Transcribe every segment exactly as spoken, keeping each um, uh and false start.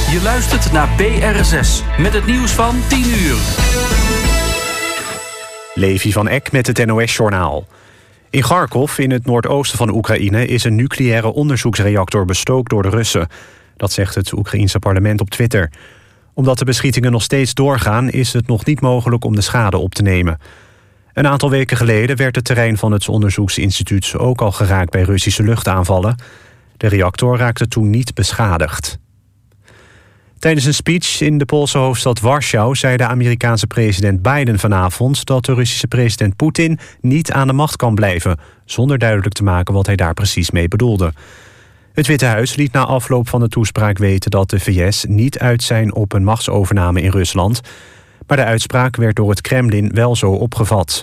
Je luistert naar B R zes met het nieuws van tien uur. Levi van Eck met het N O S-journaal. In Kharkov, in het noordoosten van Oekraïne, is een nucleaire onderzoeksreactor bestookt door de Russen. Dat zegt het Oekraïense parlement op Twitter. Omdat de beschietingen nog steeds doorgaan, is het nog niet mogelijk om de schade op te nemen. Een aantal weken geleden werd het terrein van het onderzoeksinstituut ook al geraakt bij Russische luchtaanvallen. De reactor raakte toen niet beschadigd. Tijdens een speech in de Poolse hoofdstad Warschau zei de Amerikaanse president Biden vanavond dat de Russische president Poetin niet aan de macht kan blijven, zonder duidelijk te maken wat hij daar precies mee bedoelde. Het Witte Huis liet na afloop van de toespraak weten dat de V S niet uit zijn op een machtsovername in Rusland, maar de uitspraak werd door het Kremlin wel zo opgevat.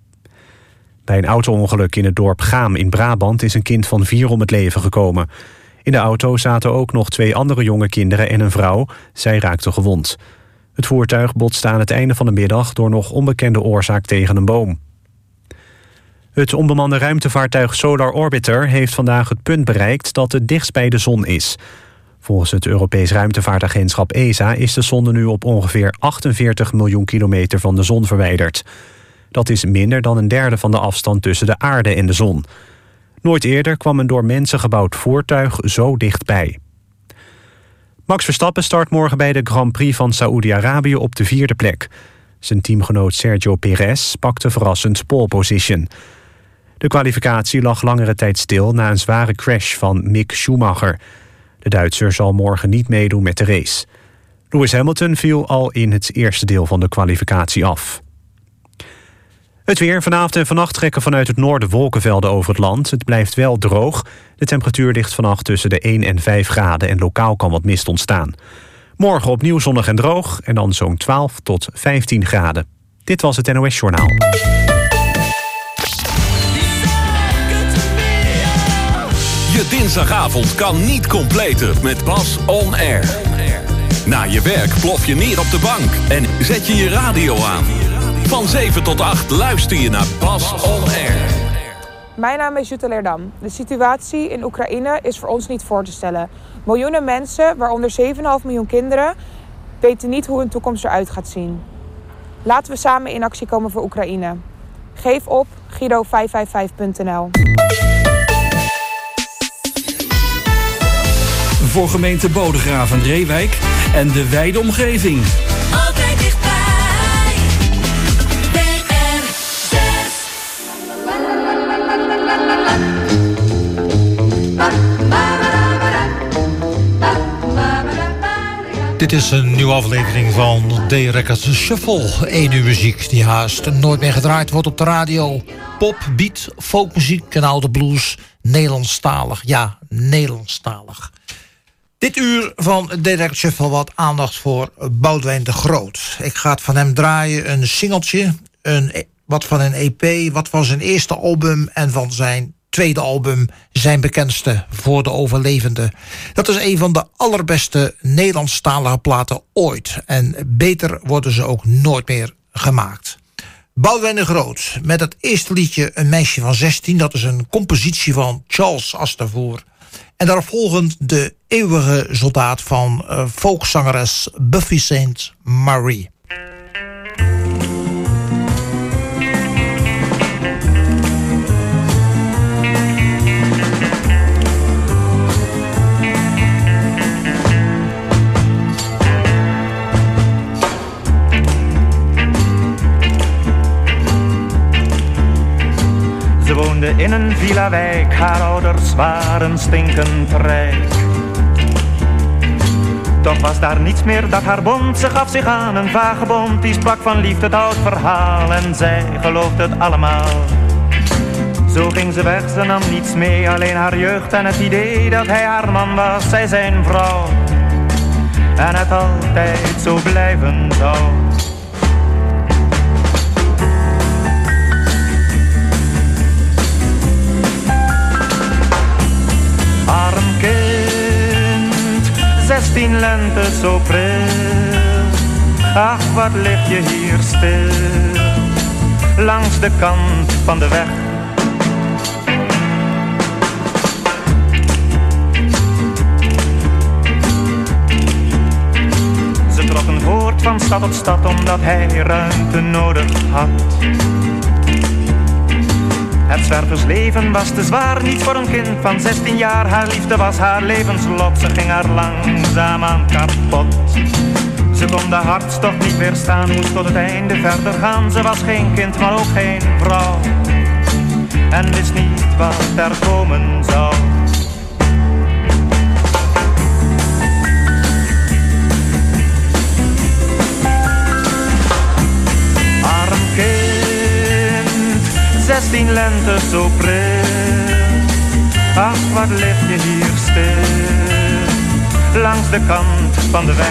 Bij een auto-ongeluk in het dorp Gaam in Brabant is een kind van vier om het leven gekomen. In de auto zaten ook nog twee andere jonge kinderen en een vrouw. Zij raakten gewond. Het voertuig botste aan het einde van de middag door nog onbekende oorzaak tegen een boom. Het onbemande ruimtevaartuig Solar Orbiter heeft vandaag het punt bereikt dat het dichtst bij de zon is. Volgens het Europees Ruimtevaartagentschap E S A is de zonde nu op ongeveer achtenveertig miljoen kilometer van de zon verwijderd. Dat is minder dan een derde van de afstand tussen de aarde en de zon. Nooit eerder kwam een door mensen gebouwd voertuig zo dichtbij. Max Verstappen start morgen bij de Grand Prix van Saoedi-Arabië op de vierde plek. Zijn teamgenoot Sergio Perez pakte verrassend pole position. De kwalificatie lag langere tijd stil na een zware crash van Mick Schumacher. De Duitser zal morgen niet meedoen met de race. Lewis Hamilton viel al in het eerste deel van de kwalificatie af. Het weer. Vanavond en vannacht trekken vanuit het noorden wolkenvelden over het land. Het blijft wel droog. De temperatuur ligt vannacht tussen de één en vijf graden... en lokaal kan wat mist ontstaan. Morgen opnieuw zonnig en droog en dan zo'n twaalf tot vijftien graden. Dit was het N O S-journaal. Je dinsdagavond kan niet completen met Bas On Air. Na je werk plof je neer op de bank en zet je je radio aan. Van zeven tot acht luister je naar Bas On Air. Mijn naam is Jutta Leerdam. De situatie in Oekraïne is voor ons niet voor te stellen. Miljoenen mensen, waaronder zeven komma vijf miljoen kinderen, weten niet hoe hun toekomst eruit gaat zien. Laten we samen in actie komen voor Oekraïne. Geef op Giro vijf vijf vijf punt n l. Voor gemeente Bodegraven, Reewijk en de wijde omgeving. Altijd dichtbij. B R zes. Dit is een nieuwe aflevering van The Records Shuffle. Eén uur muziek die haast nooit meer gedraaid wordt op de radio. Pop, beat, folkmuziek en oude blues. Nederlandstalig, ja, Nederlandstalig. Dit uur van The Records Shuffle wat aandacht voor Boudewijn de Groot. Ik ga het van hem draaien, een singeltje, een, wat van een E P, wat van zijn eerste album en van zijn tweede album, zijn bekendste voor de overlevenden. Dat is een van de allerbeste Nederlandstalige platen ooit. En beter worden ze ook nooit meer gemaakt. Boudewijn de Groot met het eerste liedje Een meisje van zestien. Dat is een compositie van Charles Aznavour. En daaropvolgend De eeuwige soldaat van uh, folkzangeres Buffy Saint Marie. Ze woonde in een villa-wijk, haar ouders waren stinkend rijk. Toch was daar niets meer dat haar bond, ze gaf zich aan een vagebond. Die sprak van liefde, het oud verhaal en zij geloofde het allemaal. Zo ging ze weg, ze nam niets mee, alleen haar jeugd en het idee dat hij haar man was, zij zijn vrouw. En het altijd zo blijven zou. Arm kind, zestien lente zo pril. Ach, wat lig je hier stil, langs de kant van de weg. van stad tot stad omdat hij ruimte nodig had. Het zwerversleven was te zwaar, niet voor een kind van zestien jaar. Haar liefde was haar levenslot, ze ging haar langzaamaan kapot. Ze kon de hartstocht niet weerstaan, moest tot het einde verder gaan. Ze was geen kind, maar ook geen vrouw, en wist niet wat er komen zou. Arm kind, zestien lente zo pril. Ach, wat lig je hier stil, langs de kant van de weg.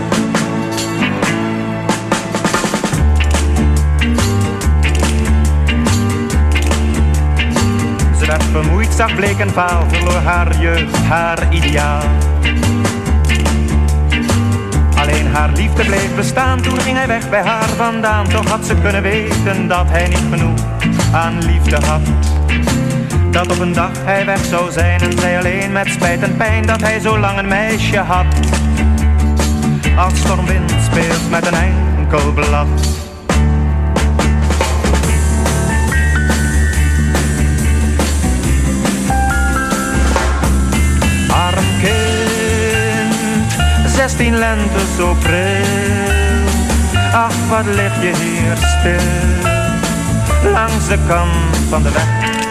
Ze werd vermoeid, zag bleek en vaal, verloor haar jeugd, haar ideaal. Alleen haar liefde bleef bestaan, toen ging hij weg bij haar vandaan. Toch had ze kunnen weten dat hij niet genoeg aan liefde had. Dat op een dag hij weg zou zijn en zij alleen met spijt en pijn dat hij zo lang een meisje had. Als stormwind speelt met een enkel blad. Arm kind, zestien lente zo pril. Ach, wat lig je hier stil, langs de kant van de weg.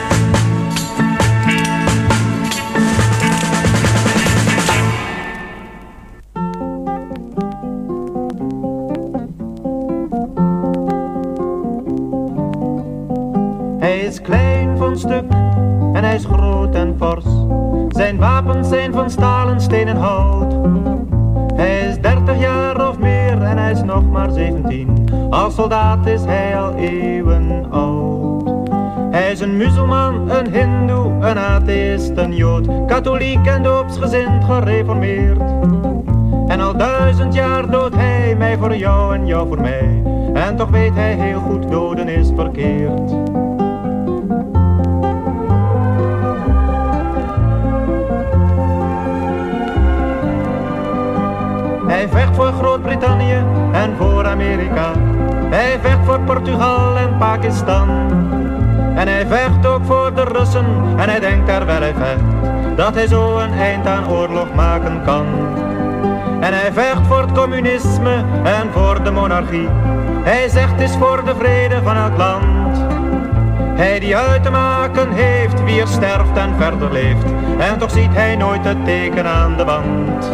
Hij is klein van stuk en hij is groot en fors. Zijn wapens zijn van staal en steen en hout. Hij is dertig jaar of meer en hij is nog maar zeventien. Als soldaat is hij al eeuwen oud. Hij is een muzelman, een hindoe, een atheïst, een jood, katholiek en doopsgezind gereformeerd. En al duizend jaar doodt hij mij voor jou en jou voor mij. En toch weet hij heel goed, doden is verkeerd. Hij vecht voor Groot-Brittannië en voor Amerika. Hij vecht voor Portugal en Pakistan. En hij vecht ook voor de Russen. En hij denkt terwijl hij vecht dat hij zo een eind aan oorlog maken kan. En hij vecht voor het communisme en voor de monarchie. Hij zegt het is voor de vrede van elk land. Hij die uit te maken heeft wie er sterft en verder leeft. En toch ziet hij nooit het teken aan de wand.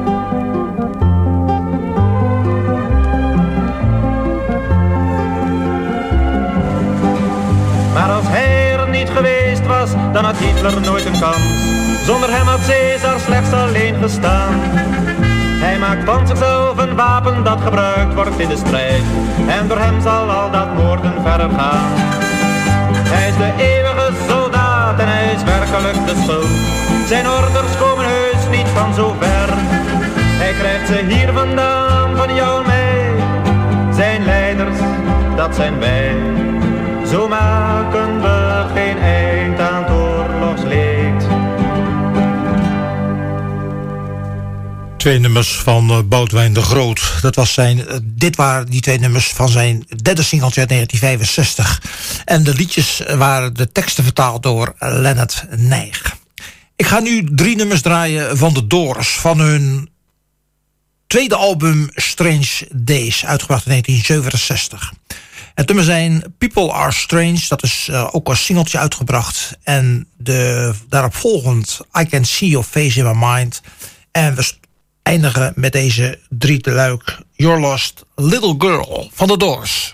Maar als hij er niet geweest was, dan had Hitler nooit een kans. Zonder hem had Caesar slechts alleen gestaan. Hij maakt van zichzelf een wapen dat gebruikt wordt in de strijd. En door hem zal al dat moorden verder gaan. Hij is de eeuwige soldaat en hij is werkelijk de schuld. Zijn orders komen heus niet van zo ver. Hij krijgt ze hier vandaan, van jou en mij. Zijn leiders, dat zijn wij. Zo maken we geen eind aan het oorlogsleed. Twee nummers van uh, Boudewijn de Groot. Dat was zijn, uh, dit waren die twee nummers van zijn derde singeltje uit negentien vijfenzestig. En de liedjes waren de teksten vertaald door uh, Leonard Nijg. Ik ga nu drie nummers draaien van de Doors. Van hun tweede album Strange Days, uitgebracht in negentien zevenenzestig. Het nummer zijn People Are Strange, dat is uh, ook als singeltje uitgebracht. En de, daarop volgend I Can See Your Face in My Mind. En we eindigen met deze drie te luik You're Lost Little Girl van de Doors.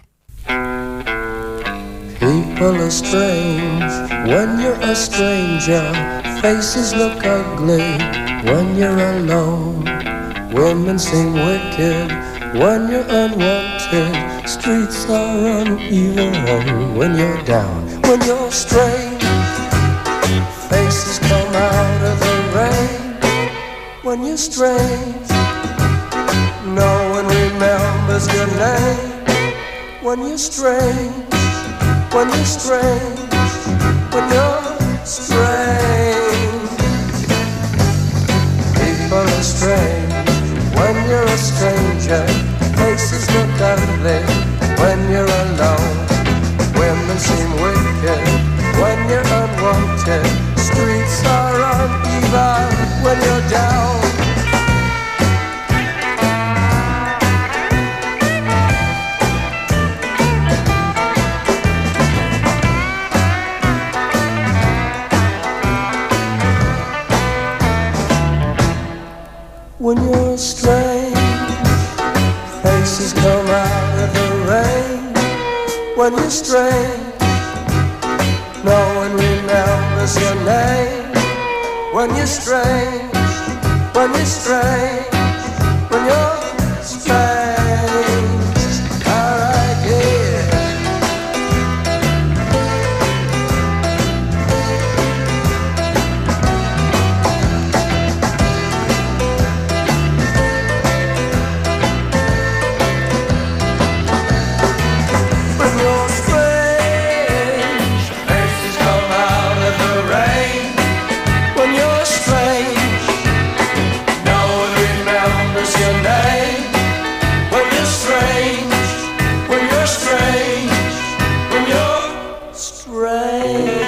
People are strange when you're a stranger. Faces look ugly when you're alone. Women seem wicked when you're unwanted. Streets are uneven when you're down. When you're strange, faces come out of the rain. When you're strange, no one remembers your name. When you're strange, when you're strange, when you're strange. People are strange when you're a stranger. faces look ugly when you're alone. Women seem wicked when you're unwanted. Streets are uneven when you're down. When you're strange, faces come out of the rain. When you're strange, no one remembers your name. When you're strange, when you're strange, when you're strange, alright, yeah. When you're strange, faces come out of the rain. When you're strange, no one remembers your name. When you're strange, when you're strange, when you're strange.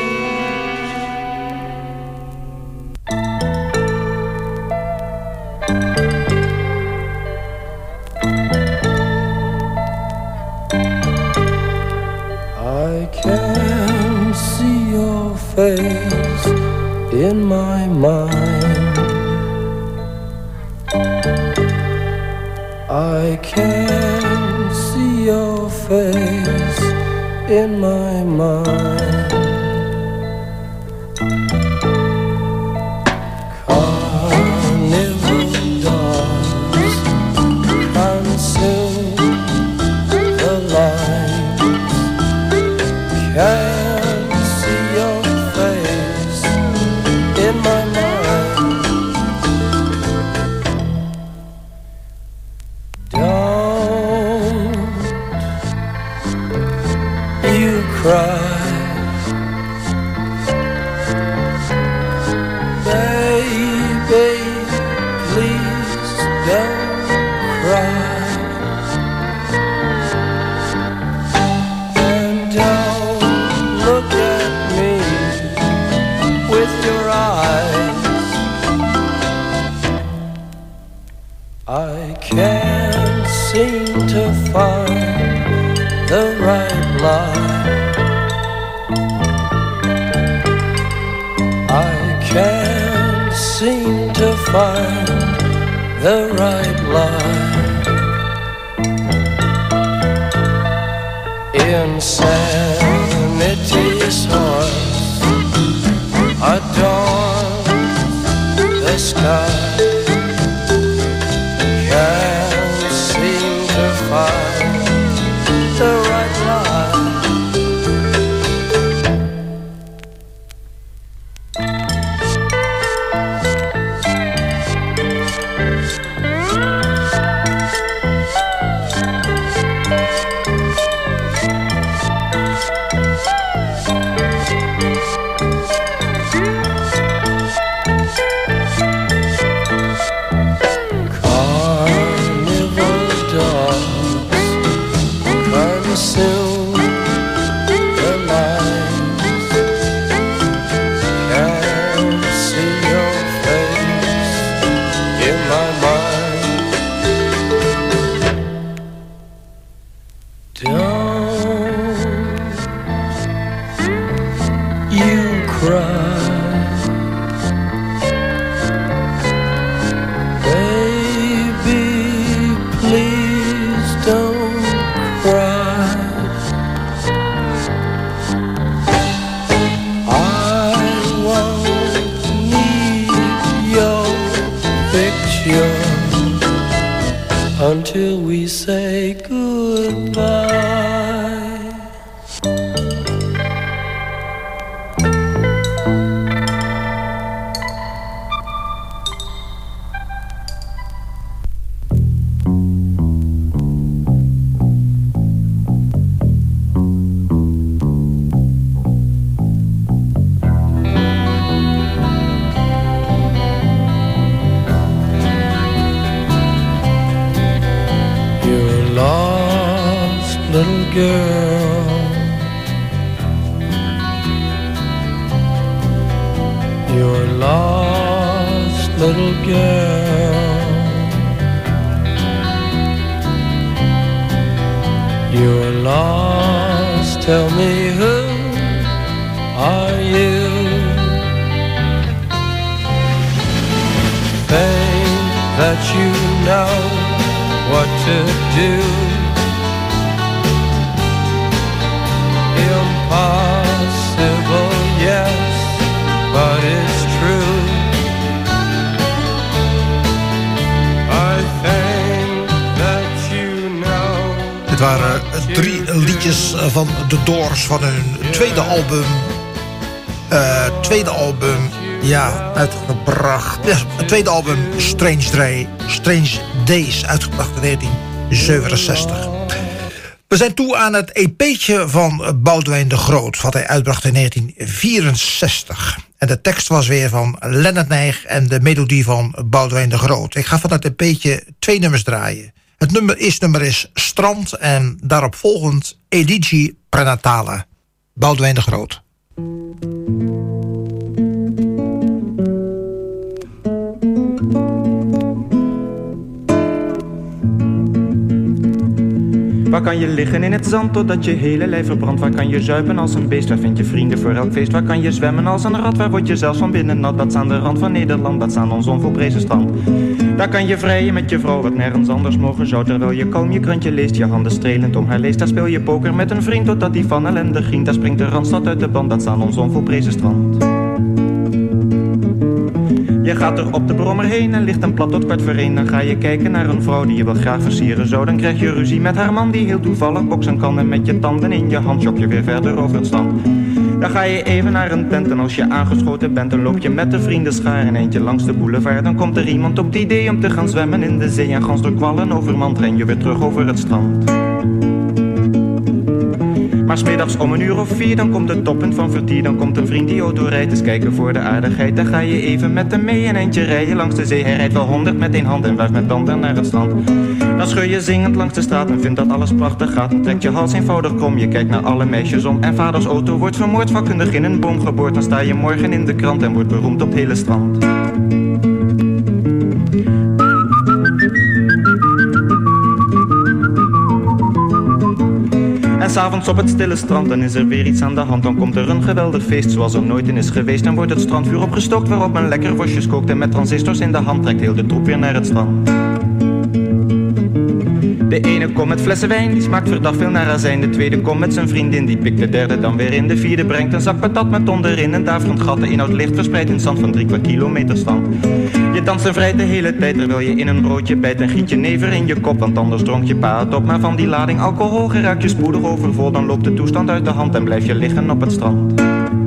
I can see your face in my mind. I can see your face in my mind. Carnival dogs consume the lines. Can see your face in my mind. Don't you cry, baby, please don't cry. And don't look at me with your eyes. I can't seem to find the right line. I can't seem to find the right line. Insanity's horse adorns the sky. Can't seem to find the right line. Carnival dogs consume the lines. Can't see your face in my mind. Don't you cry, baby, please don't cry. I won't need your picture until we say goodbye. You're girl. Your lost little girl. You're lost, tell me who are you? Think that you know what to do. Impossible, yes, but it's true. I think that you know. Dit waren drie liedjes van The Doors van hun tweede album. Uh, tweede album, ja, uitgebracht. Ja, het tweede album Strange, Day, Strange Days, uitgebracht in negentien zevenenzestig. We zijn toe aan het E P'tje van Boudewijn de Groot, wat hij uitbracht in negentien vierenzestig. En de tekst was weer van Lennart Nijg en de melodie van Boudewijn de Groot. Ik ga van het E P'tje twee nummers draaien. Het nummer, eerste nummer is Strand en daarop volgend Eligii Prenatale. Boudewijn de Groot. Waar kan je liggen in het zand totdat je hele lijf verbrandt? Waar kan je zuipen als een beest? Waar vind je vrienden voor elk feest? Waar kan je zwemmen als een rat? Waar word je zelfs van binnen nat? Dat is aan de rand van Nederland, dat is aan ons onvolprezen strand. Daar kan je vrijen met je vrouw, wat nergens anders mogen zou. Terwijl je kalm je krantje leest, je handen strelend om haar leest. Daar speel je poker met een vriend totdat die van ellende grient. Daar springt de Randstad uit de band, dat is aan ons onvolprezen strand. Je gaat er op de brommer heen en ligt een plat tot kwart voor één. Dan ga je kijken naar een vrouw die je wel graag versieren zou. Dan krijg je ruzie met haar man die heel toevallig boksen kan. En met je tanden in je hand jog je weer verder over het strand. Dan ga je even naar een tent en als je aangeschoten bent, dan loop je met de vrienden schaar een eentje langs de boulevard. Dan komt er iemand op het idee om te gaan zwemmen in de zee. En gans door kwallen overmand ren je weer terug over het strand. Maar 's middags om een uur of vier, dan komt het toppunt van vertier. Dan komt een vriend die auto rijdt, eens kijken voor de aardigheid. Dan ga je even met hem mee een eindje rijden langs de zee. Hij rijdt wel honderd met één hand en wuift met tanden naar het strand. Dan scheur je zingend langs de straat en vindt dat alles prachtig gaat. Dan trekt je hals eenvoudig krom, je kijkt naar alle meisjes om. En vaders auto wordt vermoord, vakkundig in een boom geboord. Dan sta je morgen in de krant en wordt beroemd op het hele strand. En 's avonds op het stille strand, dan is er weer iets aan de hand. Dan komt er een geweldig feest zoals er nooit in is geweest. Dan wordt het strandvuur opgestookt waarop men lekker worstjes kookt. En met transistors in de hand trekt heel de troep weer naar het strand. De ene komt met flessen wijn, die smaakt verdacht veel naar azijn. De tweede komt met zijn vriendin, die pikt de derde dan weer in. De vierde brengt een zak patat met onderin een daverend gat. De inhoud ligt verspreid in zand van drie kwart kilometer stand. Je danst en vrijt de hele tijd terwijl je in een broodje bijt. En giet je never in je kop, want anders dronk je pa het op. Maar van die lading alcohol geraakt je spoedig overvol. Dan loopt de toestand uit de hand en blijf je liggen op het strand.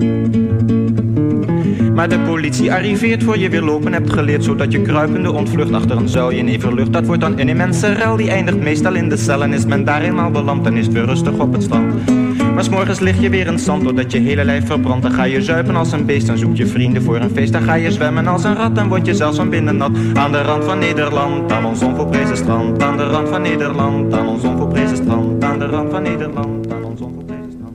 Maar de politie arriveert voor je weer lopen hebt geleerd, zodat je kruipende ontvlucht achter een zuilje in everlucht. Dat wordt dan een immense rel, die eindigt meestal in de cel. En is men daar eenmaal beland, dan is het weer rustig op het strand. Maar 's morgens lig je weer in zand, doordat je hele lijf verbrandt. Dan ga je zuipen als een beest, dan zoek je vrienden voor een feest. Dan ga je zwemmen als een rat, dan word je zelfs van binnen nat. Aan de rand van Nederland, aan ons onvolprezen strand. Aan de rand van Nederland, aan ons onvolprezen strand. Aan de rand van Nederland, aan ons onvolprezen strand.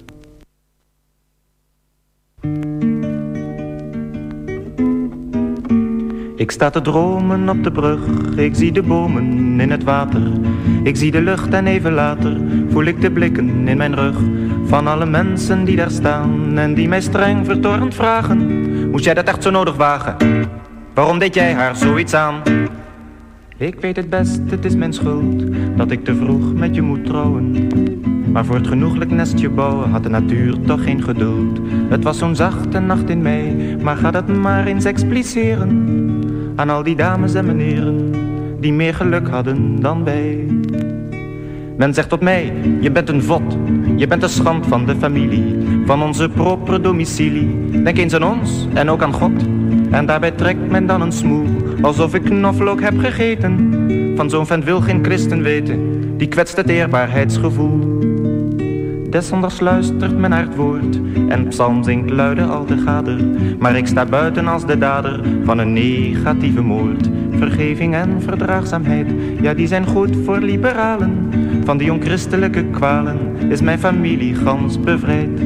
Ik sta te dromen op de brug, ik zie de bomen in het water. Ik zie de lucht en even later voel ik de blikken in mijn rug van alle mensen die daar staan en die mij streng vertoornd vragen: moest jij dat echt zo nodig wagen? Waarom deed jij haar zoiets aan? Ik weet het best, het is mijn schuld dat ik te vroeg met je moet trouwen. Maar voor het genoeglijk nestje bouwen had de natuur toch geen geduld. Het was zo'n zachte nacht in mei, maar ga dat maar eens expliceren aan al die dames en meneren die meer geluk hadden dan wij. Men zegt tot mij, je bent een vod, je bent de schand van de familie, van onze propere domicilie. Denk eens aan ons en ook aan God, en daarbij trekt men dan een smoel, alsof ik knoflook heb gegeten. Van zo'n vent wil geen christen weten, die kwetst het eerbaarheidsgevoel. Des zondags luistert men naar het woord en psalm zingt luide al te gader. Maar ik sta buiten als de dader van een negatieve moord. Vergeving en verdraagzaamheid, ja die zijn goed voor liberalen. Van die onchristelijke kwalen is mijn familie gans bevrijd.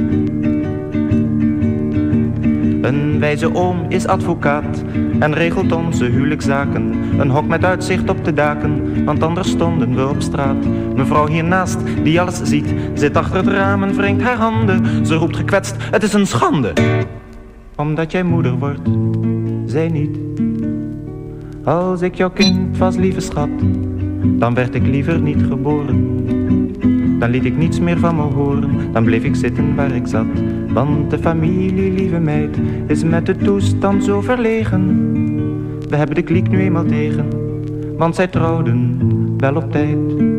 Een wijze oom is advocaat en regelt onze huwelijkszaken. Een hok met uitzicht op de daken, want anders stonden we op straat. Mevrouw hiernaast, die alles ziet, zit achter het raam en wringt haar handen. Ze roept gekwetst, het is een schande. Omdat jij moeder wordt, zij niet. Als ik jouw kind was, lieve schat, dan werd ik liever niet geboren. Dan liet ik niets meer van me horen, dan bleef ik zitten waar ik zat. Want de familie, lieve meid, is met de toestand zo verlegen. We hebben de kliek nu eenmaal tegen, want zij trouwden wel op tijd.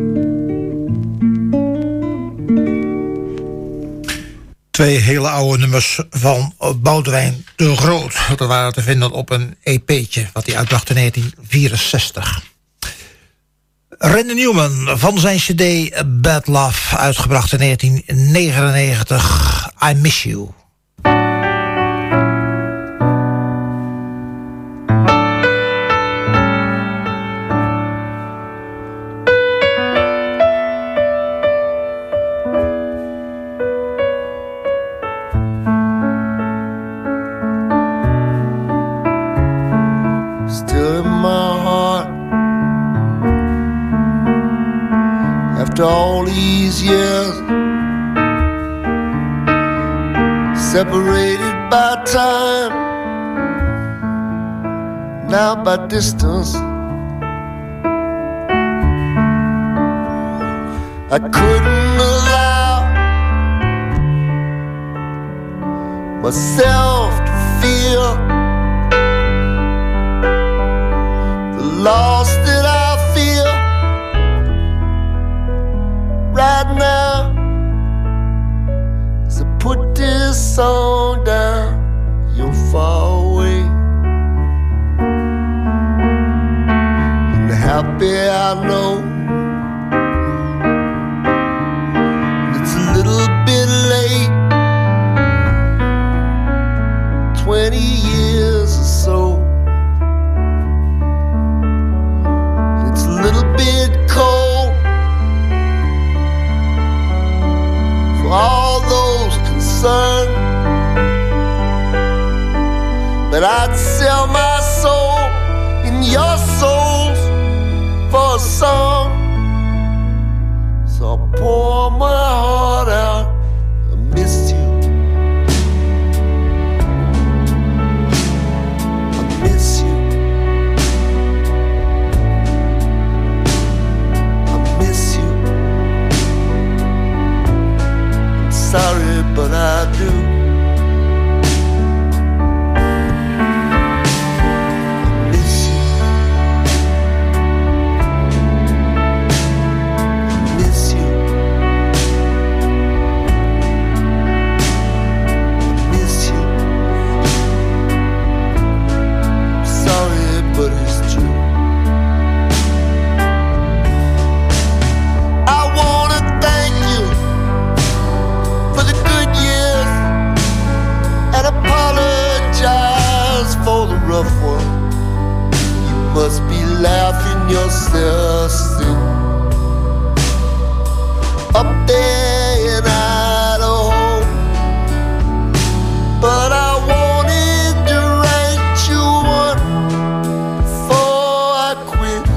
Twee hele oude nummers van Boudewijn de Groot. Dat waren te vinden op een E P'tje wat hij uitbracht in negentien vierenzestig. Randy Newman van zijn cd Bad Love, uitgebracht in negentien negenennegentig. I Miss You. Still in my heart after all these years, separated by time, now by distance. I couldn't allow myself to feel the loss that I feel right now. So put this song down, you're far away, and happy I know. It's a little bit late, twenty years or so. It's a little bit cold for all those concerned, but I'd sell my soul and your souls for a song. So I'll pour my heart out. I missed you, I miss you, I miss you. I'm sorry, but I do. Must be laughing yourself sick up there in Idaho, but I wanted to write you one before I quit,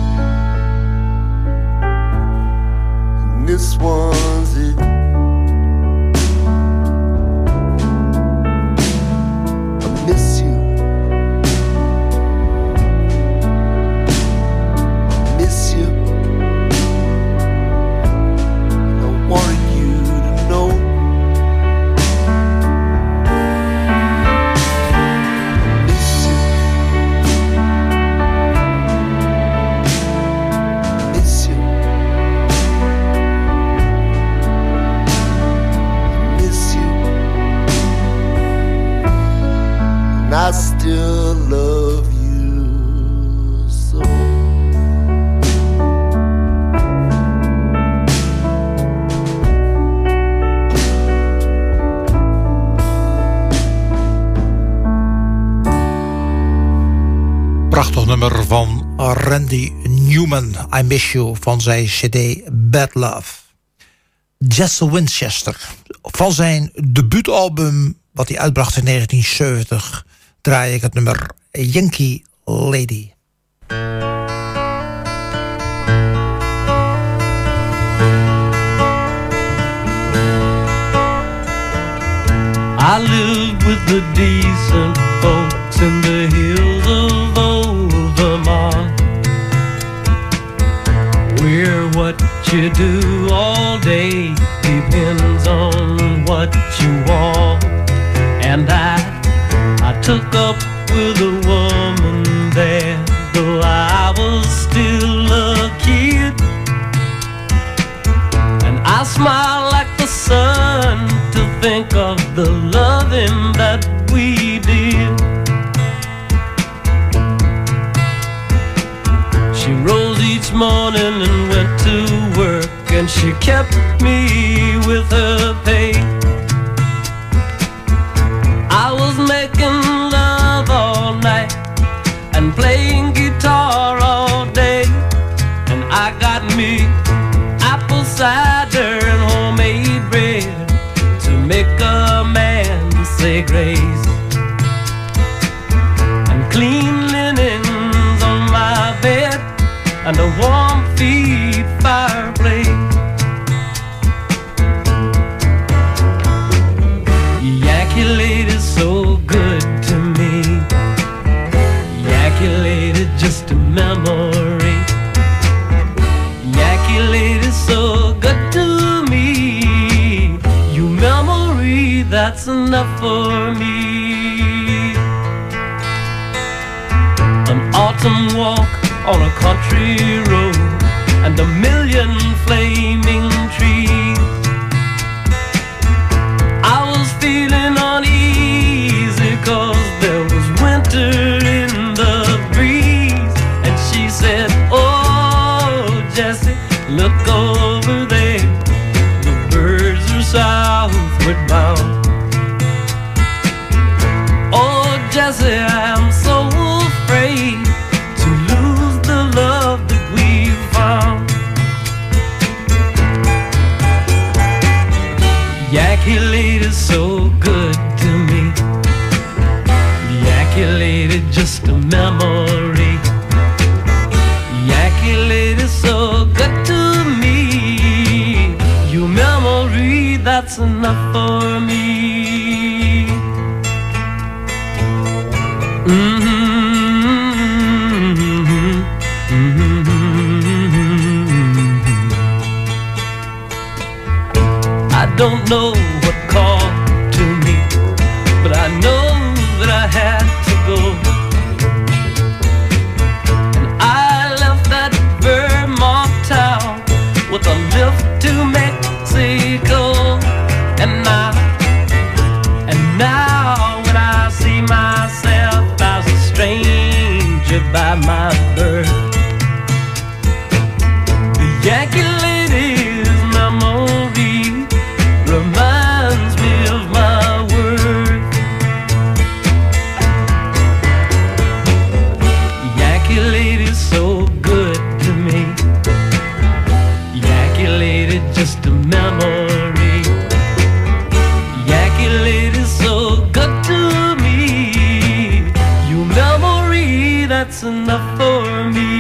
and this one's it. I miss you. Randy Newman, I Miss You, van zijn cd Bad Love. Jesse Winchester, van zijn debuutalbum wat hij uitbracht in negentien zeventig... draai ik het nummer Yankee Lady. I lived with the decent folks in the hills of old Vermont, where what you do all day depends on what you want. And I, I took up with a woman there, though I was still a kid. And I smile like the sun to think of the loving that we did. She rose each morning and went to work, and she kept me with her pay. I was making love all night and playing guitar all day, and I got me apple cider and homemade bread to make a man say grace, and clean linens on my bed and a warm feed fireplace. Yankee lady's so good to me, Yankee lady just a memory. Yankee lady so good to me, you memory, that's enough for me. An autumn walk on a country road and a million flaming trees. I was feeling uneasy 'cause there was winter in the breeze, and she said, oh Jesse, look over there, the birds are southward bound. Oh Jesse, I'm so afraid to lose the love that we found. Yankee lady's so good to me, Yankee lady just a memory. Yankee lady so good to me, you memory, that's enough for me. Mm-hmm. I don't know what called to me, but I know that I had to go. And I left that Vermont town with a lift to Mexico. And now, and now when I see myself as a stranger by my birth, the Yankee lady's memory reminds me of my worth. Yankee lady's so good to me, Yankee lady just a memory. Yankee lady's so good to me, you memory, that's enough for me.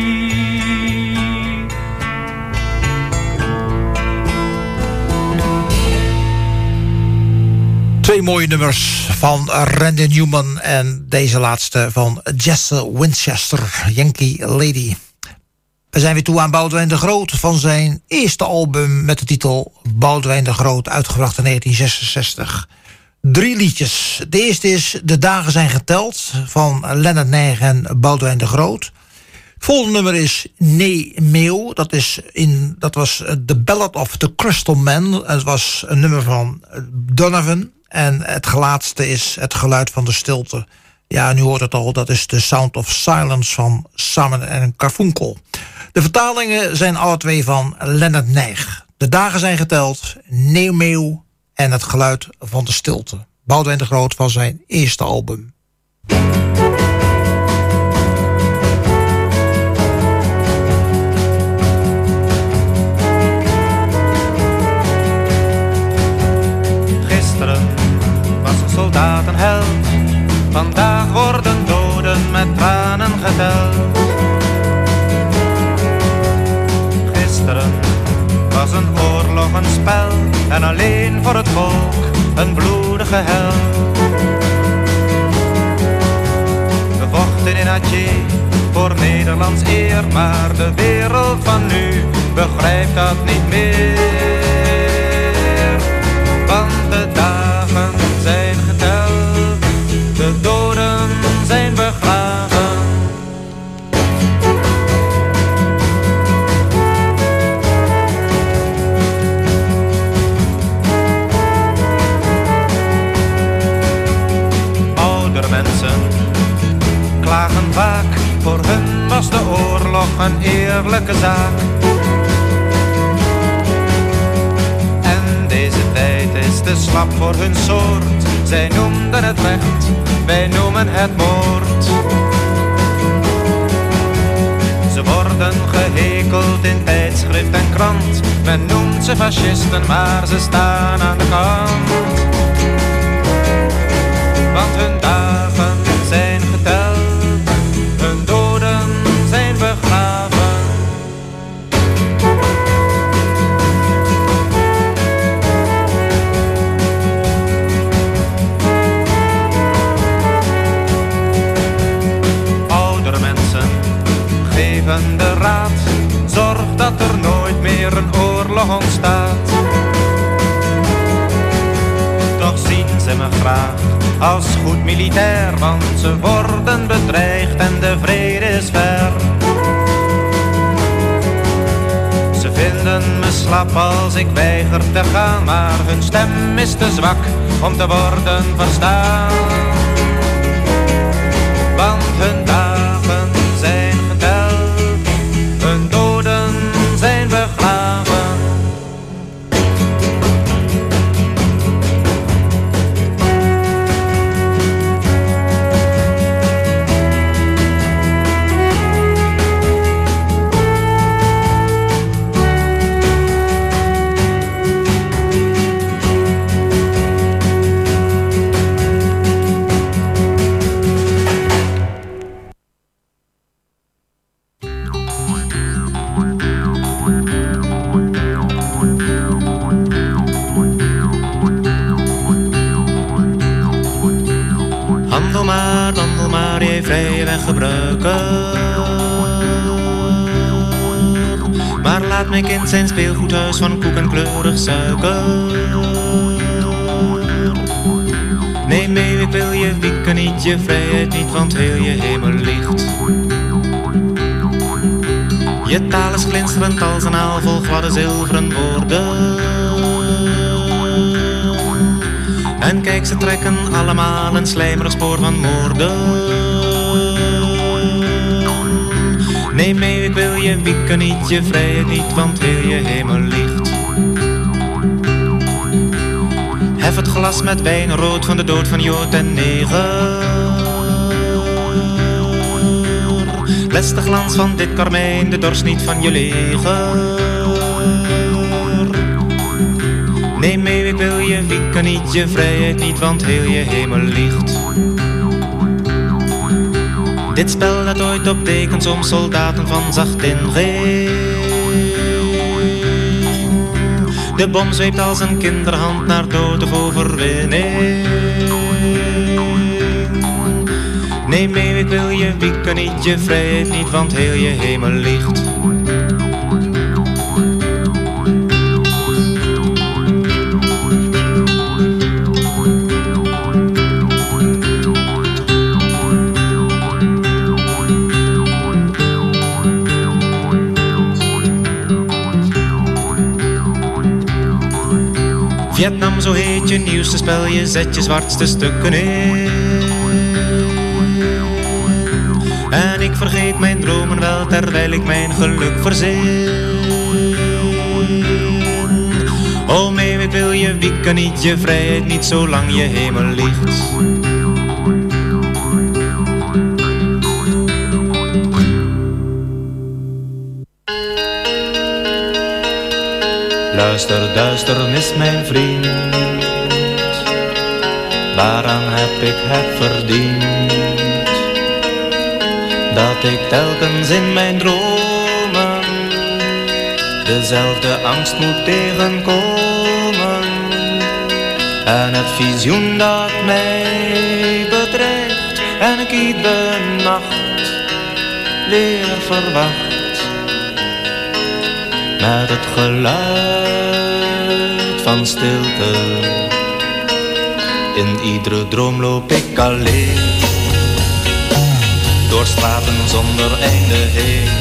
Twee mooie nummers van Randy Newman en deze laatste van Jesse Winchester, Yankee Lady. We zijn weer toe aan Boudewijn de Groot van zijn eerste album met de titel Boudewijn de Groot, uitgebracht in negentien zesenzestig. Drie liedjes. De eerste is De Dagen Zijn Geteld van Leonard Nijg en Boudewijn de Groot. Het volgende nummer is Nee Meeuw. Dat, is in, dat was The Ballad of the Crystal Man. Het was een nummer van Donovan. En het laatste is Het Geluid van de Stilte. Ja, nu hoort het al, dat is The Sound of Silence van Simon en Garfunkel. De vertalingen zijn alle twee van Leonard Nijg. De Dagen Zijn Geteld, Nee Meeuw en Het Geluid van de Stilte. Boudewijn de Groot van zijn eerste album. en alleen voor het volk een bloedige held. We vochten in Atje voor Nederlands eer, maar de wereld van nu begrijpt dat niet meer. Want de dagen zijn geteld, de doden zijn begraven. Oudere mensen klagen vaak, voor hun was de oorlog een eerlijke zaak. En deze tijd is te slap voor hun soort. Zij noemden het recht, wij noemen het moord. Ze worden gehekeld in tijdschrift en krant. Men noemt ze fascisten, maar ze staan aan de kant. Want hun dagen zijn geteld, hun doden zijn begraven. Oudere mensen geven de raad, zorg dat er nooit meer een oorlog ontstaat. Toch zien ze me graag als goed militair, want ze worden bedreigd en de vrede is ver. Ze vinden me slap als ik weiger te gaan, maar hun stem is te zwak om te worden verstaan. Want hun dagen zijn geteld, hun doden zijn begraven. Handel maar, handel maar, je vrije weg gebruiken. Maar laat mijn kind zijn speelgoedhuis van koek en kleurig suiker. Neem mee, ik wil je wieken niet, je vrijheid niet, want heel je hemel ligt. Je taal is glinsterend als een aal vol gladde zilveren woorden. En kijk, ze trekken allemaal een slijmerig spoor van moorden. Neem mee, ik wil je wieken niet, je vrijheid niet, want heel je hemel ligt. Hef het glas met wijn rood van de dood van Jood en neger. Les de glans van dit karmijn, de dorst niet van je leger. Neem mee, ik wil je wieken niet, je vrijheid niet, want heel je hemel ligt. Dit spel dat ooit op dekens om soldaten van zacht inging. De bom zweept als een kinderhand naar dood of overwinning. Neem mee, ik wil je wieken niet, je vrijheid niet, want heel je hemel ligt. Vietnam, zo heet je nieuwste spel, je zet je zwartste stukken in. En ik vergeet mijn dromen wel, terwijl ik mijn geluk verzin. O mee, ik wil je wieken niet, je vrijheid niet, zolang je hemel ligt. Luister, duisternis, mijn vriend. Waaraan heb ik het verdiend? Dat ik telkens in mijn dromen dezelfde angst moet tegenkomen. En het visioen dat mij bedreigt en ik iedere nacht weer verwacht. Met het geluid van stilte. In iedere droom loop ik alleen. Door straten zonder einde heen.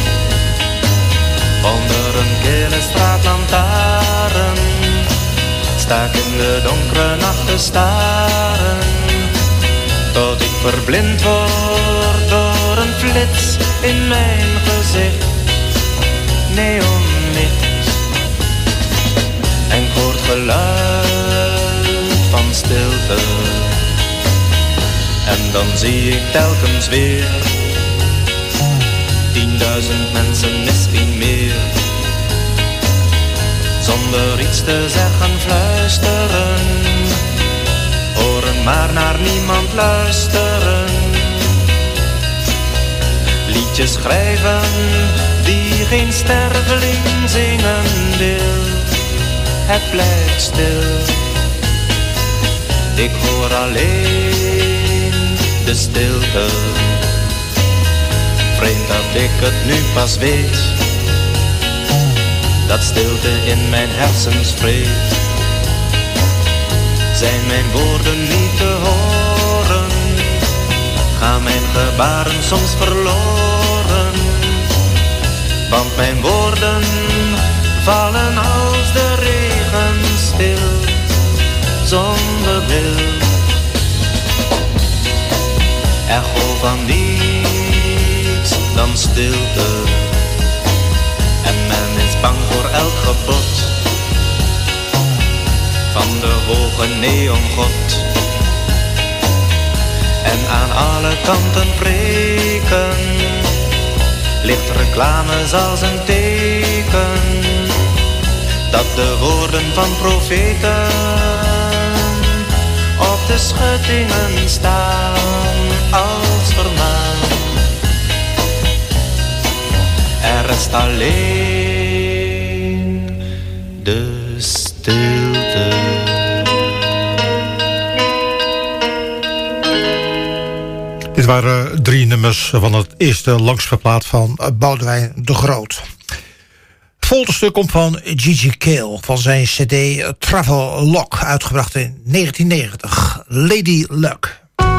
Onder een kille straatlantaarn sta ik in de donkere nacht te staren. Tot ik verblind word door een flits in mijn gezicht. Neonlicht. En ik hoor het geluid van stilte. En dan zie ik telkens weer tienduizend mensen, misschien meer. Zonder iets te zeggen fluisteren. Horen maar naar niemand luisteren. Liedjes schrijven die geen sterveling zingen wil. Het blijft stil. Ik hoor alleen de stilte. Vreemd dat ik het nu pas weet. Dat stilte in mijn hersens vreet. Zijn mijn woorden niet te horen? Gaan mijn gebaren soms verloren? Want mijn woorden vallen als de regen stil. Zonder wil. Echo van niets dan stilte. En men is bang voor elk gebod van de hoge neongod. En aan alle kanten preken ligt reclames als een teken dat de woorden van profeten op de schuttingen staan als vermaan. Er rest alleen de stilte. Dit waren drie nummers van het eerste langspeelplaat van Boudewijn de Groot. Het volgende stuk komt van Gigi Cale van zijn cd Travel Log, uitgebracht in negentien negentig. Lady Luck.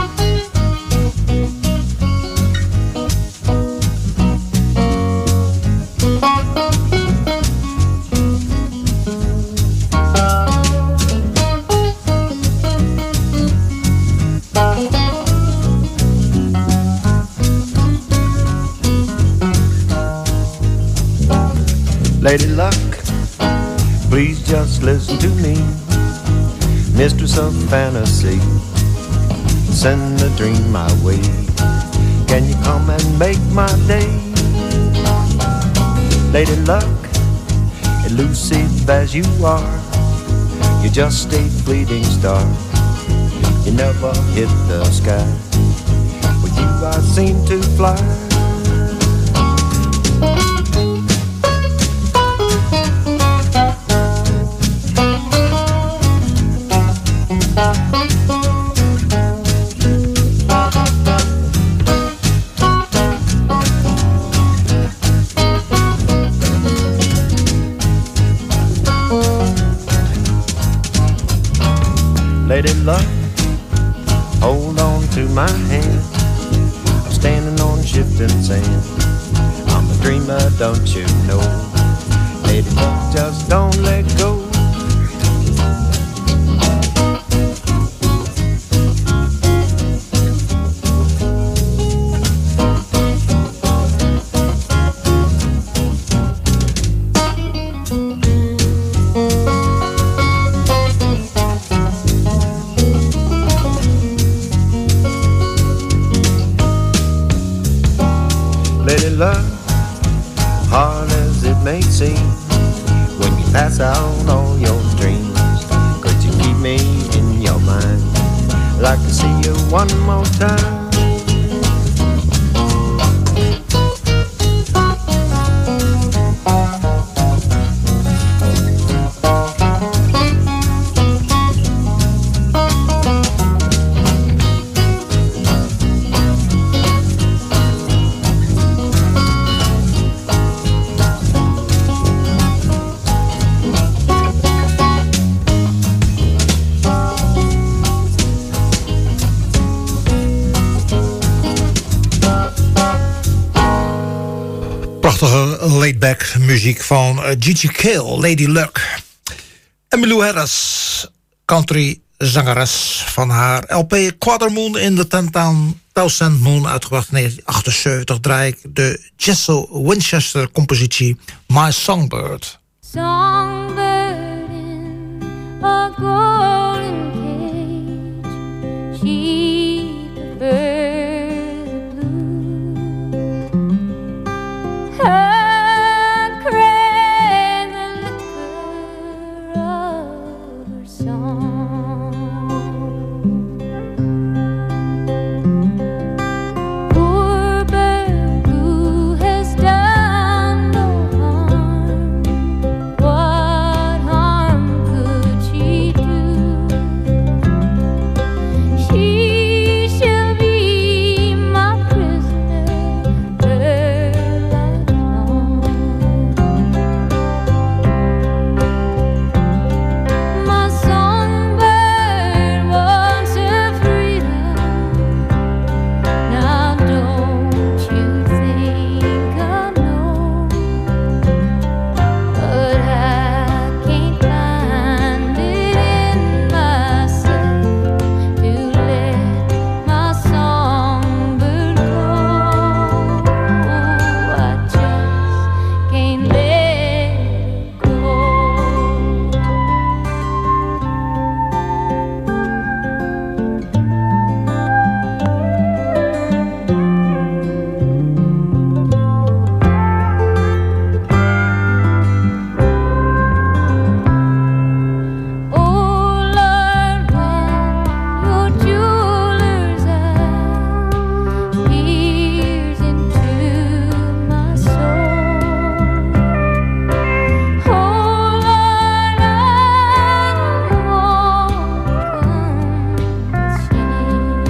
Lady Luck, please just listen to me. Mistress of fantasy, send a dream my way. Can you come and make my day? Lady Luck, elusive as you are, you're just a fleeting star. You never hit the sky. With you I seem to fly. Lady Luck, hold on to my hand. I'm standing on shifting sand. I'm a dreamer, don't you know? Lady Luck, just don't let go. Lady Luck, hard as it may seem, when you pass out all your dreams, could you keep me in your mind? I'd like to see you one more time. laidback muziek van uh, Gigi Cale, Lady Luck. Emmylou Harris, country zangeres van haar L P Quatermoon in the ten thousand Moon, uitgebracht in negentien achtenzeventig, draai ik de Jesse Winchester compositie My Songbird. Songbird in a golden cage, she prefers the blue. Her crazy liquor of her song. Poor bird who has done no harm, what harm could she do? She shall be my prisoner, her life long. My songbird wants her freedom. Now don't you think I know? But I can't find it in myself to let my songbird go. I just can't let it go. Oh Lord, when your jeweler's eye peers into my soul, oh Lord, I don't want to come with shame.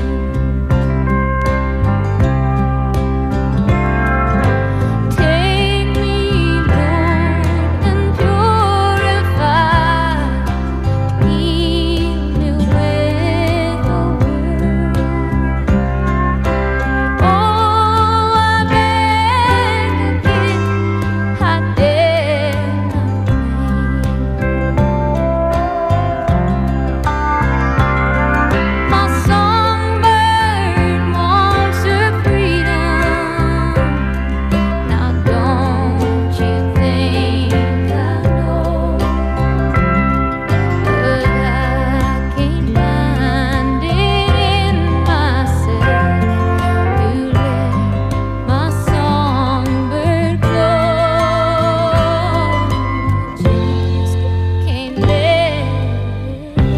Take me, Lord, and purify, heal me with a word. Oh, I beg again, I dare not wait. My songbird wants her freedom. Now don't you think I know? But I can't find it in myself to let my songbird go. Just can't let it go.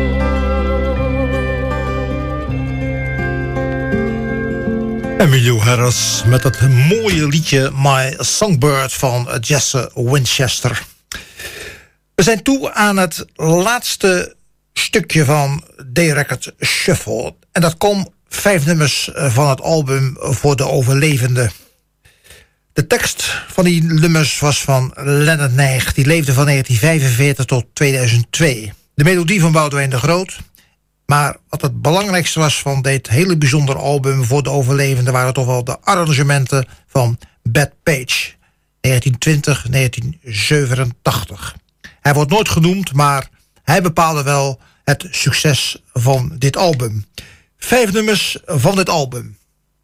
Emmylou Harris met het mooie liedje My Songbird van Jesse Winchester. We zijn toe aan het laatste stukje van D-Record Shuffle. En dat komt vijf nummers van het album Voor de Overlevenden. De tekst van die nummers was van Leonard Nijg. Die leefde van negentien vijfenveertig tot tweeduizend twee. De melodie van Boudewijn de Groot. Maar wat het belangrijkste was van dit hele bijzondere album Voor de Overlevenden waren toch wel de arrangementen van Bud Page. negentien twintig tot negentien zevenentachtig. Hij wordt nooit genoemd, maar hij bepaalde wel het succes van dit album. Vijf nummers van dit album.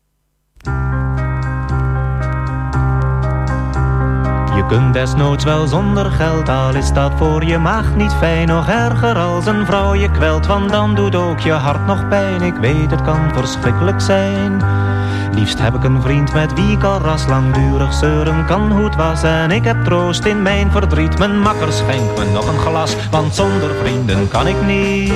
Je kunt desnoods wel zonder geld, al is dat voor je maag niet fijn. Nog erger als een vrouw je kwelt, want dan doet ook je hart nog pijn. Ik weet, het kan verschrikkelijk zijn. Liefst heb ik een vriend met wie ik al ras langdurig zeuren kan hoe het was. En ik heb troost in mijn verdriet, mijn makker schenkt me nog een glas. Want zonder vrienden kan ik niet.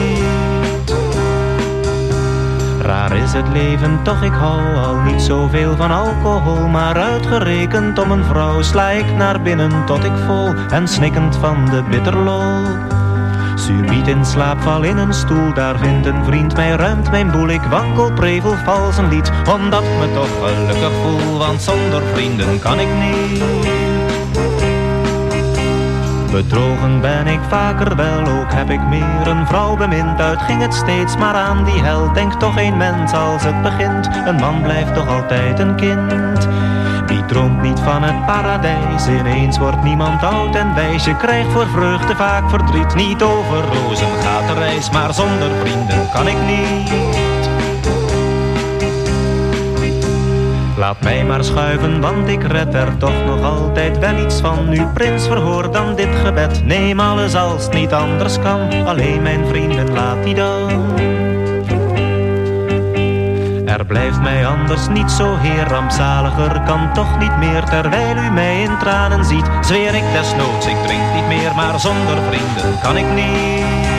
Raar is het leven toch, ik hou al niet zoveel van alcohol. Maar uitgerekend om een vrouw sla ik naar binnen tot ik vol en snikkend van de bitterlol. Subiet in slaap val in een stoel, daar vindt een vriend mij, ruimt mijn boel. Ik wankel, prevel, vals een lied, omdat ik me toch gelukkig voel. Want zonder vrienden kan ik niet. Bedrogen ben ik vaker wel, ook heb ik meer een vrouw bemind. Uit ging het steeds maar aan die hel, denkt toch een mens als het begint. Een man blijft toch altijd een kind. Wie droomt niet van het paradijs? Ineens wordt niemand oud en wijs. Je krijgt voor vreugde vaak verdriet. Niet over rozen gaat de reis, maar zonder vrienden kan ik niet. Laat mij maar schuiven, want ik red er toch nog altijd wel iets van. Nu prins, verhoor dan dit gebed. Neem alles als het niet anders kan. Alleen mijn vrienden, laat niet dan. Er blijft mij anders niet zo heer, rampzaliger kan toch niet meer. Terwijl u mij in tranen ziet, zweer ik desnoods, ik drink niet meer. Maar zonder vrienden kan ik niet.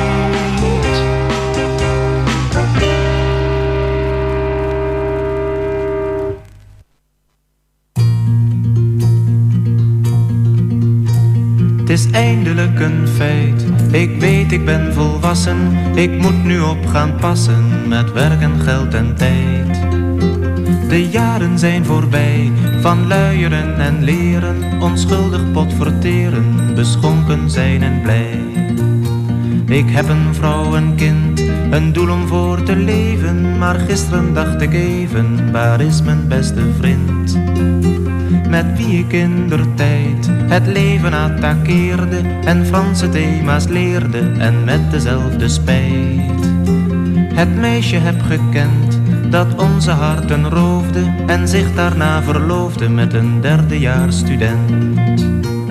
Het is eindelijk een feit, ik weet ik ben volwassen. Ik moet nu op gaan passen met werk en geld en tijd. De jaren zijn voorbij, van luieren en leren. Onschuldig pot verteren, beschonken zijn en blij. Ik heb een vrouw, een kind, een doel om voor te leven. Maar gisteren dacht ik even, waar is mijn beste vriend? Met wie ik indertijd het leven attaqueerde en Franse thema's leerde en met dezelfde spijt. Het meisje heb gekend dat onze harten roofde en zich daarna verloofde met een derdejaars student.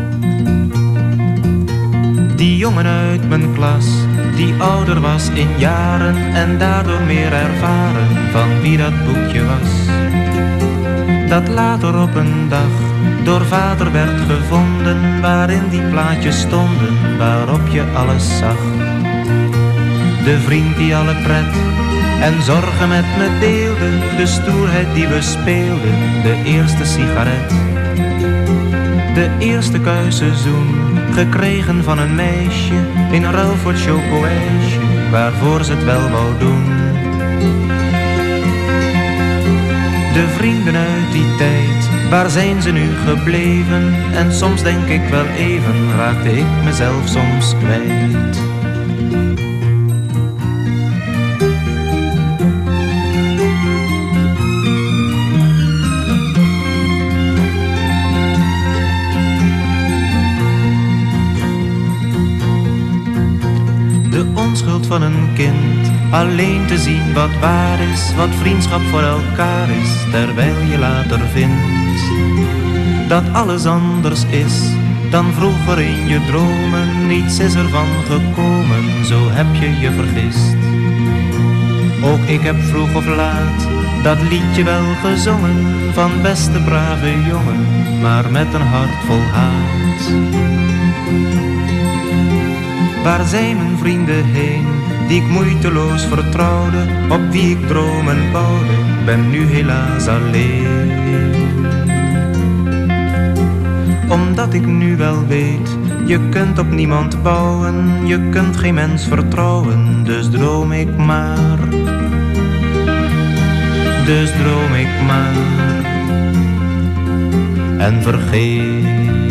Die jongen uit mijn klas, die ouder was in jaren en daardoor meer ervaren van wie dat boekje was. Dat later op een dag door vader werd gevonden, waarin die plaatjes stonden, waarop je alles zag. De vriend die alle pret en zorgen met me deelde, de stoerheid die we speelden, de eerste sigaret. De eerste kuisseizoen, gekregen van een meisje, in ruil voor het chocoijsje, waarvoor ze het wel wou doen. De vrienden uit die tijd, waar zijn ze nu gebleven? En soms denk ik wel even, raakte ik mezelf soms kwijt. De onschuld van een kind, alleen te zien wat waar is, wat vriendschap voor elkaar is, terwijl je later vindt dat alles anders is dan vroeger in je dromen. Niets is ervan gekomen, zo heb je je vergist. Ook ik heb vroeg of laat dat liedje wel gezongen, van beste brave jongen, maar met een hart vol haat. Waar zijn mijn vrienden heen, die ik moeiteloos vertrouwde, op wie ik dromen bouwde, ben nu helaas alleen. Omdat ik nu wel weet, je kunt op niemand bouwen, je kunt geen mens vertrouwen, dus droom ik maar. Dus droom ik maar en vergeet.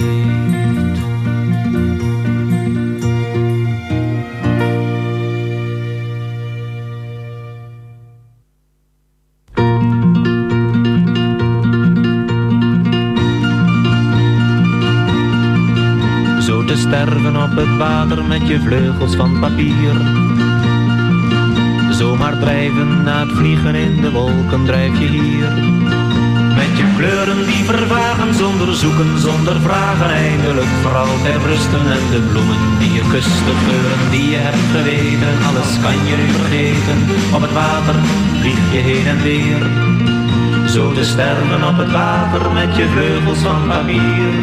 Sterven op het water met je vleugels van papier. Zomaar drijven na het vliegen in de wolken drijf je hier. Met je kleuren die vervagen zonder zoeken, zonder vragen. Eindelijk voor altijd rusten en de bloemen die je kust, de geuren die je hebt geweten. Alles kan je nu vergeten, op het water vlieg je heen en weer. Zo te sterven op het water met je vleugels van papier.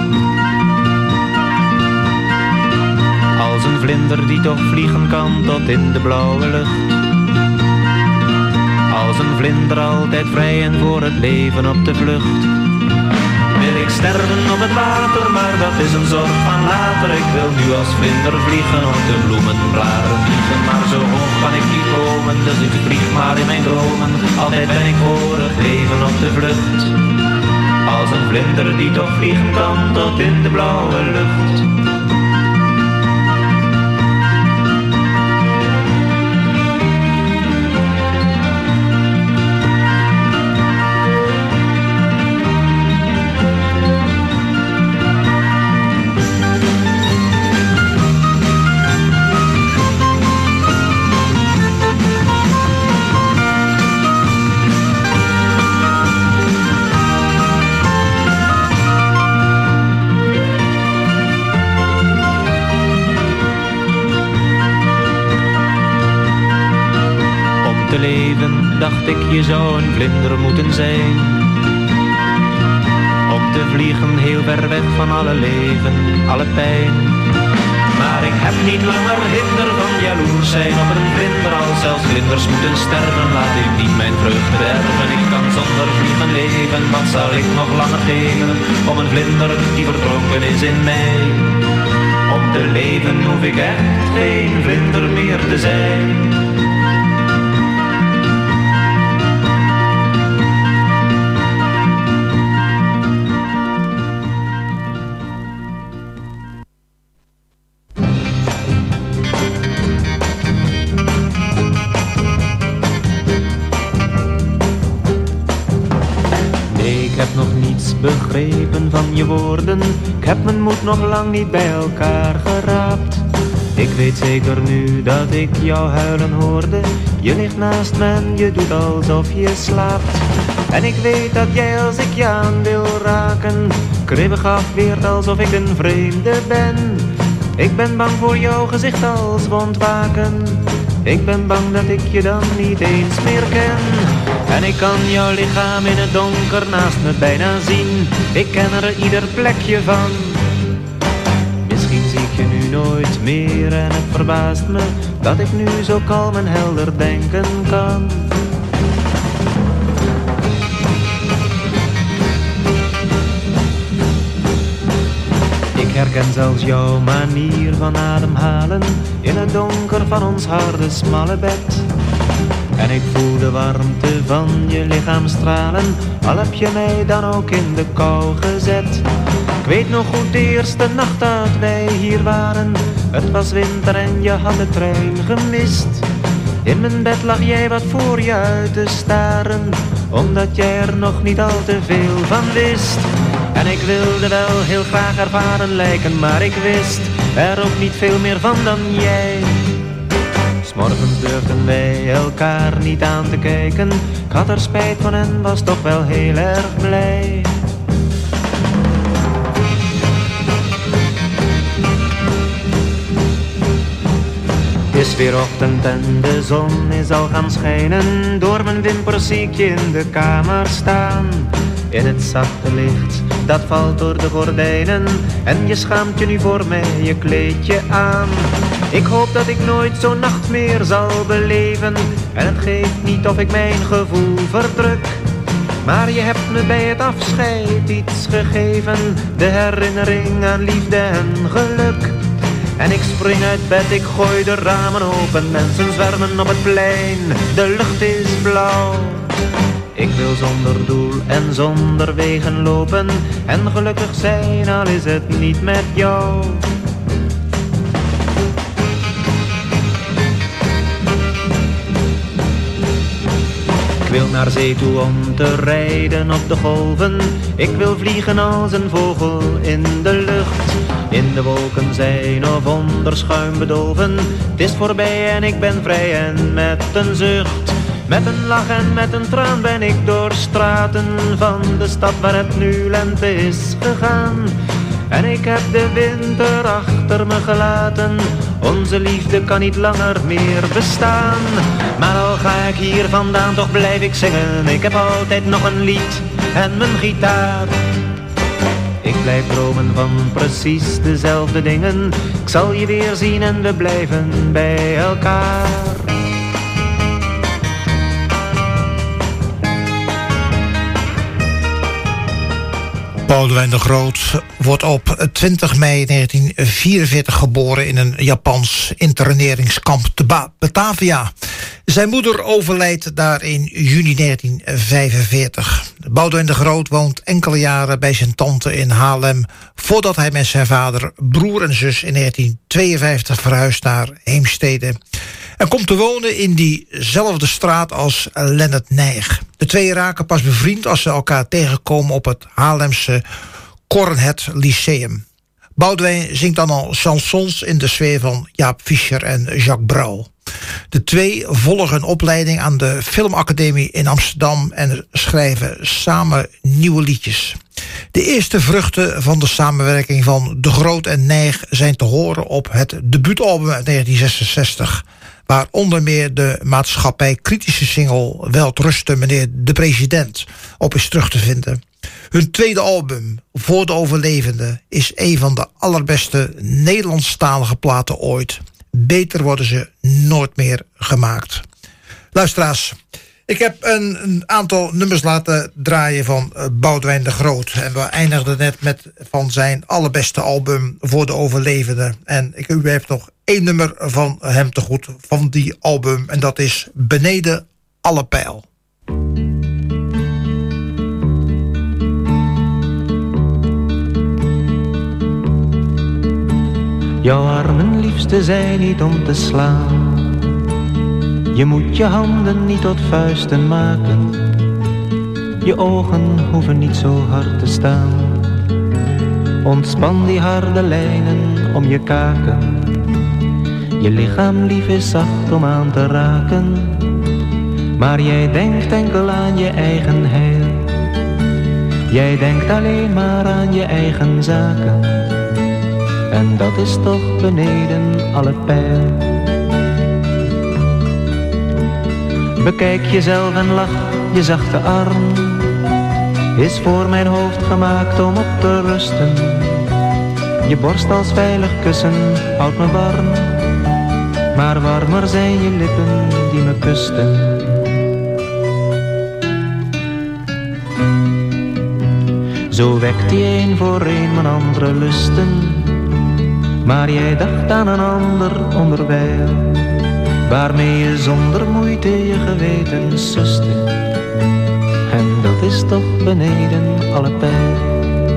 Als een vlinder die toch vliegen kan tot in de blauwe lucht. Als een vlinder altijd vrij en voor het leven op de vlucht. Wil ik sterven op het water, maar dat is een zorg van later. Ik wil nu als vlinder vliegen op de bloemenblaren vliegen. Maar zo hoog kan ik niet komen, dus ik vlieg maar in mijn dromen. Altijd ben ik voor het leven op de vlucht. Als een vlinder die toch vliegen kan tot in de blauwe lucht. dacht ik je zou een vlinder moeten zijn. Om te vliegen heel ver weg van alle leven, alle pijn. Maar ik heb niet langer hinder van jaloers zijn op een vlinder. Als zelfs vlinders moeten sterven, laat ik niet mijn vreugde bederven. Ik kan zonder vliegen leven, wat zal ik nog langer tegen? Om een vlinder die verdronken is in mij. Om te leven hoef ik echt geen vlinder meer te zijn. Ik heb nog niets begrepen van je woorden. Ik heb mijn moed nog lang niet bij elkaar geraapt. Ik weet zeker nu dat ik jou huilen hoorde. Je ligt naast me en je doet alsof je slaapt. En ik weet dat jij als ik je aan wil raken kribbig afweert alsof ik een vreemde ben. Ik ben bang voor jouw gezicht als wondwaken. Ik ben bang dat ik je dan niet eens meer ken. En ik kan jouw lichaam in het donker naast me bijna zien. Ik ken er ieder plekje van. Misschien zie ik je nu nooit meer en het verbaast me dat ik nu zo kalm en helder denken kan. Ik herken zelfs jouw manier van ademhalen in het donker van ons harde smalle bed. En ik voel de warmte van je lichaam stralen, al heb je mij dan ook in de kou gezet. Ik weet nog goed de eerste nacht dat wij hier waren. Het was winter en je had de trein gemist. In mijn bed lag jij wat voor je uit te staren, omdat jij er nog niet al te veel van wist. En ik wilde wel heel graag ervaren lijken, maar ik wist er ook niet veel meer van dan jij. 'S Morgens durfden wij elkaar niet aan te kijken. Ik had er spijt van en was toch wel heel erg blij. Het is weer ochtend en de zon is al gaan schijnen. Door mijn wimpers zie ik je in de kamer staan. In het zachte licht, dat valt door de gordijnen. En je schaamt je nu voor mij je kleedje aan. Ik hoop dat ik nooit zo'n nacht meer zal beleven. En het geeft niet of ik mijn gevoel verdruk. Maar je hebt me bij het afscheid iets gegeven. De herinnering aan liefde en geluk. En ik spring uit bed, ik gooi de ramen open. Mensen zwermen op het plein, de lucht is blauw. Ik wil zonder doel en zonder wegen lopen. En gelukkig zijn, al is het niet met jou. Ik wil naar zee toe om te rijden op de golven. Ik wil vliegen als een vogel in de lucht. In de wolken zijn of onder schuim bedolven. Het is voorbij en ik ben vrij en met een zucht. Met een lach en met een traan ben ik door straten van de stad waar het nu lente is gegaan. En ik heb de winter achter me gelaten. Onze liefde kan niet langer meer bestaan. Maar al ga ik hier vandaan, toch blijf ik zingen. Ik heb altijd nog een lied en mijn gitaar. Ik blijf dromen van precies dezelfde dingen. Ik zal je weer zien en we blijven bij elkaar. Boudewijn de Groot wordt op twintig mei negentien vierenveertig geboren in een Japans interneringskamp te ba- Batavia. Zijn moeder overlijdt daar in juni negentien vijfenveertig. Boudewijn de Groot woont enkele jaren bij zijn tante in Haarlem, voordat hij met zijn vader, broer en zus in negentien tweeënvijftig verhuist naar Heemstede. En komt te wonen in diezelfde straat als Lennart Nijg. De twee raken pas bevriend als ze elkaar tegenkomen op het Haarlemse Cornhet Lyceum. Boudewijn zingt dan al chansons in de sfeer van Jaap Fischer en Jacques Brel. De twee volgen een opleiding aan de Filmacademie in Amsterdam en schrijven samen nieuwe liedjes. De eerste vruchten van de samenwerking van De Groot en Nijg zijn te horen op het debuutalbum uit negentien zesenzestig... waar onder meer de maatschappij kritische single Welterusten meneer de president op is terug te vinden. Hun tweede album, Voor de Overlevenden, is een van de allerbeste Nederlandstalige platen ooit. Beter worden ze nooit meer gemaakt. Luisteraars, ik heb een, een aantal nummers laten draaien van uh, Boudewijn de Groot. En we eindigden net met van zijn allerbeste album Voor de Overlevenden. En ik, u heeft nog één nummer van hem te goed, van die album. En dat is Beneden alle pijl. Jouw armen liefste zijn niet om te slaan. Je moet je handen niet tot vuisten maken. Je ogen hoeven niet zo hard te staan. Ontspan die harde lijnen om je kaken. Je lichaam lief is zacht om aan te raken. Maar jij denkt enkel aan je eigen heil. Jij denkt alleen maar aan je eigen zaken. En dat is toch beneden alle pijl. Bekijk jezelf en lach, je zachte arm is voor mijn hoofd gemaakt om op te rusten. Je borst als veilig kussen houdt me warm, maar warmer zijn je lippen die me kusten. Zo wekt die een voor een mijn andere lusten, maar jij dacht aan een ander onderwijl, waarmee je zonder moeite je geweten suste. En dat is toch beneden alle pijl.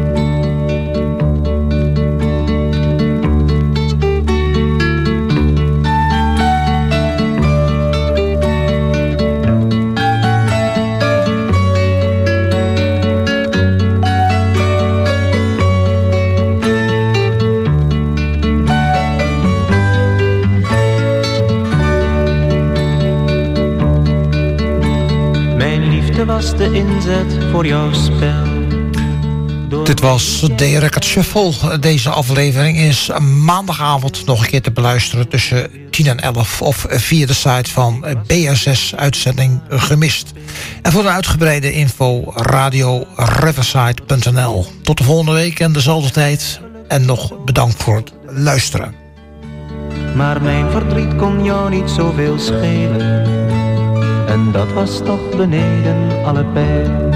Was de inzet voor jouw spel. Door Dit was de Record Shuffle. Deze aflevering is maandagavond nog een keer te beluisteren tussen tien en elf of via de site van B S S uitzending gemist. En voor de uitgebreide info radio riverside punt n l. Tot de volgende week en dezelfde tijd. En nog bedankt voor het luisteren. Maar mijn verdriet kon jou niet zoveel schelen. En dat was toch beneden alle pijl.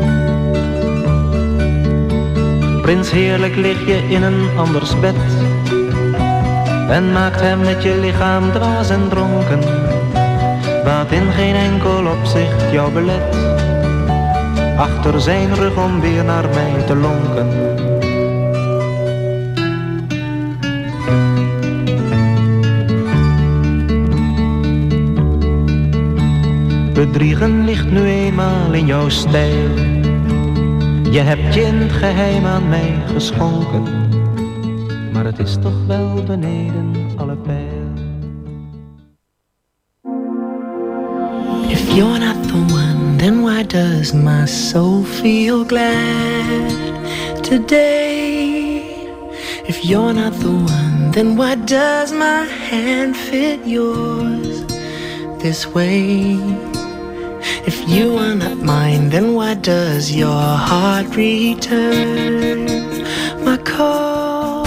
Prins heerlijk lig je in een anders bed en maakt hem met je lichaam dwaas en dronken, wat in geen enkel opzicht jou belet achter zijn rug om weer naar mij te lonken. Bedriegen ligt nu eenmaal in jouw stijl. Je hebt je in het geheim aan mij geschonken, maar het is toch wel beneden alle pijl. If you're not the one, then why does my soul feel glad today? If you're not the one, then why does my hand fit yours this way? If you are not mine, then why does your heart return my call?